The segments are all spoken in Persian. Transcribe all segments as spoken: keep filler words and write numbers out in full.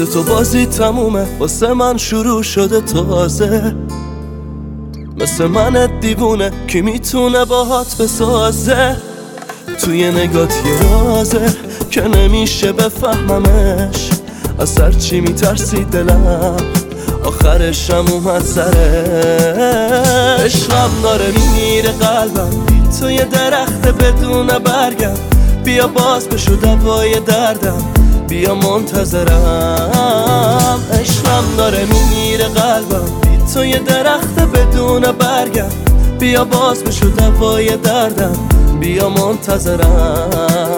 واسه تو بازی تمومه، واسه من شروع شده تازه. مثل من دیوونه کی میتونه باهات بسازه؟ توی نگات یه رازه که نمیشه بفهممش. از هر چی میترسی دلم آخرشم اومد سره. عشقم داره میمیره قلبم، بی تو یه درخت بدون برگم. بیا باز بشو دوای دردم، بیا منتظرم. عشقم داره میمیره قلبم، بی تو یه درخت بدون برگم. بیا باز بشو دوای دردم، بیا منتظرم.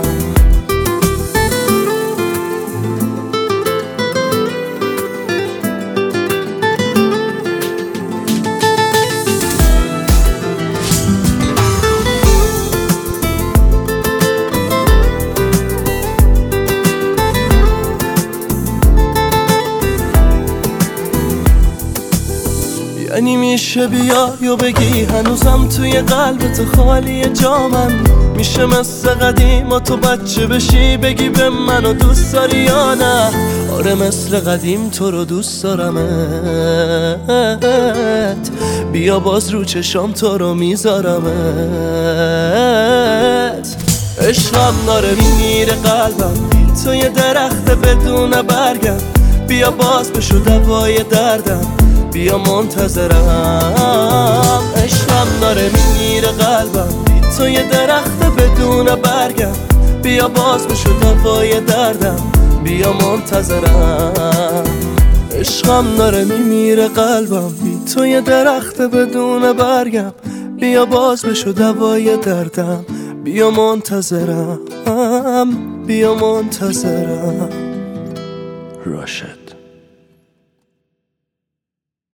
یعنی میشه بیا یا بگی هنوزم توی قلبت خالی جامم. میشه مثل قدیم و تو بچه بشی بگی به منو دوست داری یا نه. آره مثل قدیم تو رو دوست دارمت. بیا باز رو چشام تو رو میذارمت. عشقم داره میمیره قلبم، بی تو یه درخت بدون برگم. بیا باز بشو دوای دردم، بیا منتظرم. عشقم داره میمیره قلبم، بی تو یه درخت بدون برگم. بیا باز بشو دوای دردم، بیا منتظرم. عشقم داره میمیره قلبم، بی تو یه درخت بدون برگم. بیا باز بشو دوای دردم، بیا منتظرم. بیا منتظرم. راشد.